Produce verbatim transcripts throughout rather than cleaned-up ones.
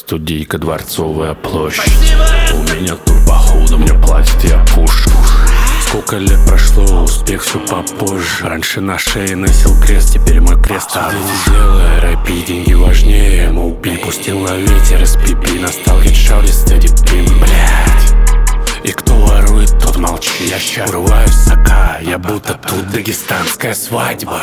Студийка, Дворцовая площадь. У меня турбоход, у меня платит, я пуш. Сколько лет прошло, успех все попозже. Раньше на шее носил крест, теперь мой крест. А не делай рэпи, деньги важнее, эм о пи. Пустил на ветер эс пи би, настал хит шаuri, steady пим, блядь. И кто ворует, тот молчит. Я ща урываюсь сока, я будто тут дагестанская свадьба.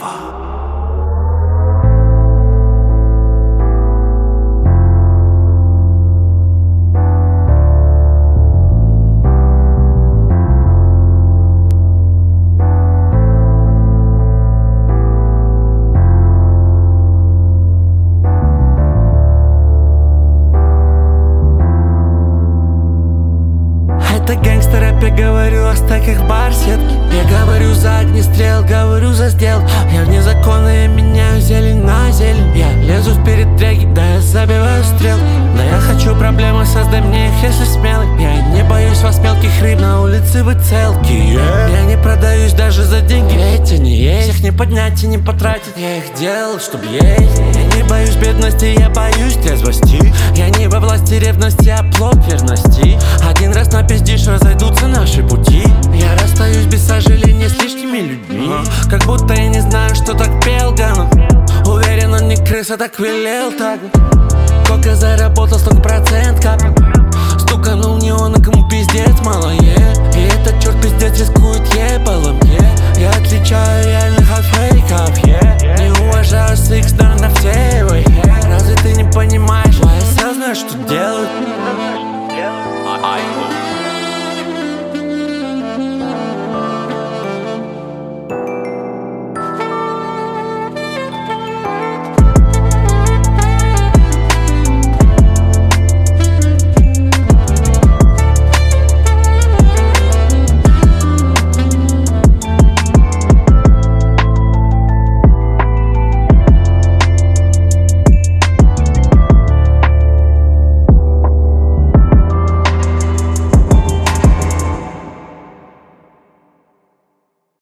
Это гангстер-рэп, я говорю о стаках барсет. Я говорю за огнестрел, говорю за сделку. Я вне закона, я меняю зелень на зелень. Я лезу в передряги, да я забиваю стрел. Да я хочу проблемы, создай мне их, если смелый. Я не боюсь вас, мелких рыб, на улице вы целки, yeah. Я не продаюсь даже за деньги, эти не есть. Их не поднять и не потратить, я их делал, чтоб есть. Я не боюсь бедности, я боюсь трезвости. Я не во власти ревности, а плод верности. Один раз напиздишь, разойдутся наши пути. Я расстаюсь без сожаления с лишними людьми. Как будто я не знаю, что так пел Ганов. Уверен, он не крыса, так велел так. Сколько заработал, столько процент капнул. Стуканул неона, кому пиздец мало, yeah. И этот черт пиздец рискует ебалом, yeah. Я отличаю реальных от фейков, yeah. Не уважаю своих сторон на все его, yeah. Разве ты не понимаешь? Я знаю, что делать.